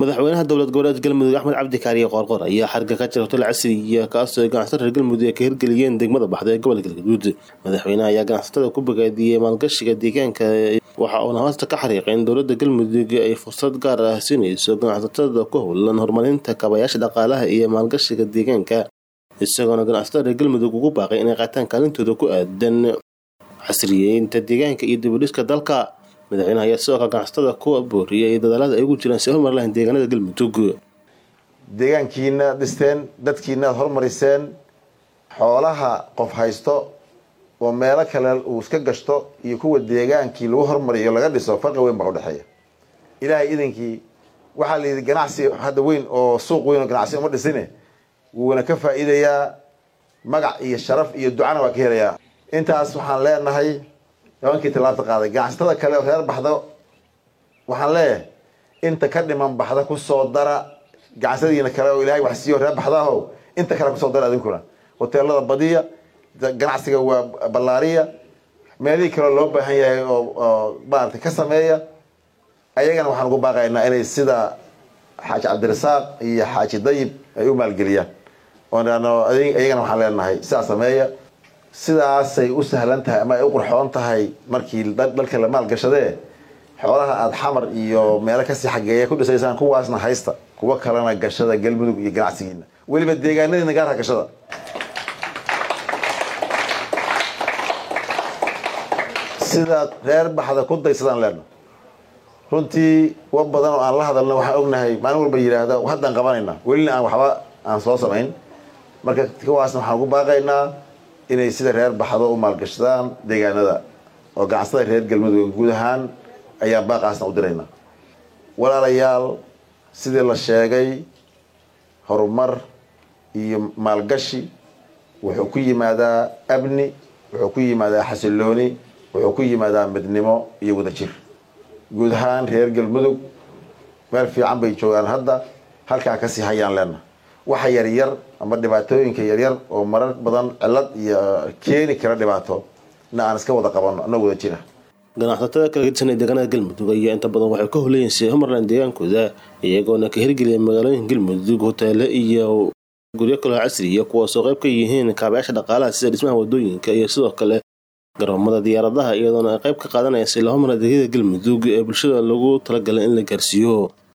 madaxweynaha dowlad goboleed galmudug Axmed Cabdi Kaariye Qoorqoor ayaa xarga ka jiray hotel casri ah kaas oo ganacsatada galmudug ay ka hirgeliyeen degmada Baxdo ee gobolka Galgaduud. Madaxweynaha ayaa ganacsatada ku bogaadiyay maalgashiga deegaanka waxa uu hoosta ka xariiqay in dowladda galmudug ay fursad gaar ah siinayso ganacsatada ku hawlan horumarinta kaabayaasha dhaqaalaha iyo maalgashiga deegaanka, isagoo ganacsatada galmudug ugu baaqay inay qaataan kaalintooda ku aadan casriyeynta deegaanka iyo dib u dhiska dalka. madaxweynaha ayaa sidoo kale ganacsatada ku booriyay dadaalada ay ugu jiraan si horumar lahayn deegaanada galmudug. deegaankiina dhisteen, dadkiina horumariseen, xoolaha qof haysto oo meelo kale uu iska gashto iyo kuwa deegaankii lagu horumariyo laga dhiso farqi weyn baa u dhexeeya. ilaahay idinkii waxaa la yidhi ganacsi hadda weyn oo suuq weyn oo ganacsi uma dhisine wuuna ka faa'iidayaa, magac iyo sharaf iyo ducana waa ka helayaa. intaas waxaan leenahay nimankii tilaabta qaaday ganacsatada kale oo reer Baxdo waxaan leeyahay inta ka dhiman Baxdo ku soo dara ganacsadiina kale oo ilaahay wax siiyo reer Baxdo inta kale ku soo dara adinkuna hoteelada badiya ganacsiga waa ballaariya meelihii kale loo baahan yahay oo baarta ka sameeya. ayagana waxaan ugu baaqaynaa inay sida Xaaji Cabdirasaaq iyo Xaaji Dayib ay u maalgeliyaan ayagana waxaan leenahay sidaas sameeya. sidaasay u sahlan tahay ama ay u qurxoon tahay markii dalka la maalgashadee xoolaha aad xamar iyo meelo kasii xageeya ku dhisaysaan kuwaasna haysta, kuwa kalena gashada galmudug iyo ganacsigiina weliba deegaanadiina gaarka gashada. sidaad reer Baxda ku daysadaan leeno runtii wa badan oo aan la hadalno waxaan ognahay maalin walba yidhaahda haddaan qabanayna welina aan waxba aan soo samayn. marka kuwaasna waxaan ugu baaqaynaa inay sida reer Baxdo u maalgashadaan deegaanada oo ganacsatada reer galmudug guud ahaan ayaa baaqaasna u diraynaa. walaalayaal, sidii la sheegay horumar iyo maalgashi wuxuu ku yimaadaa amni, wuxuu ku yimaadaa xasilooni, wuxuu ku yimaadaa midnimo iyo wadajir. guud ahaan reer galmudug meel fiican bay joogaan, hadda halkaa kasii hayaan leena waxa yaryar ama dhibaatooyinka yaryar oo marar badan cilad iyo keeni kara dhibaato na aan iska wada qabano anagoo wada jira. ganacsatada kala gedisan ee deegaanada galmudug ayaa inta badan waxay ka howleeyeen si horumarin deegaankooda iyagoona ka hirgeliyay magaalooyinka galmudug hoteelo iyo guryo kale casri ah kuwaas oo qayb ka yihiin kaabayaasha dhaqaalaha sida dhismaha wadooyinka iyo sidoo kale garoomada diyaaradaha, iyadoona ay qayb ka qaadanayaan si loo horumariyo adeegyada galmudug ee bulshada lagu talagalay in la gaarsiiyo.